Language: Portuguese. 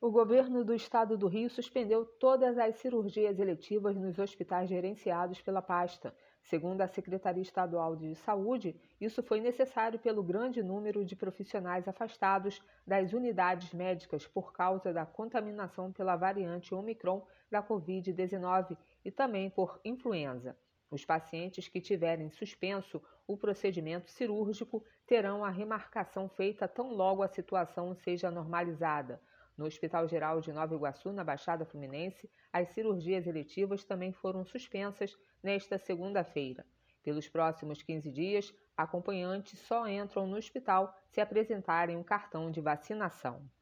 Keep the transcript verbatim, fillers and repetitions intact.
O governo do estado do Rio suspendeu todas as cirurgias eletivas nos hospitais gerenciados pela pasta. Segundo a Secretaria Estadual de Saúde, isso foi necessário pelo grande número de profissionais afastados das unidades médicas por causa da contaminação pela variante Omicron da covid dezenove e também por influenza. Os pacientes que tiverem suspenso o procedimento cirúrgico terão a remarcação feita tão logo a situação seja normalizada. No Hospital Geral de Nova Iguaçu, na Baixada Fluminense, as cirurgias eletivas também foram suspensas nesta segunda-feira. Pelos próximos quinze dias, acompanhantes só entram no hospital se apresentarem um cartão de vacinação.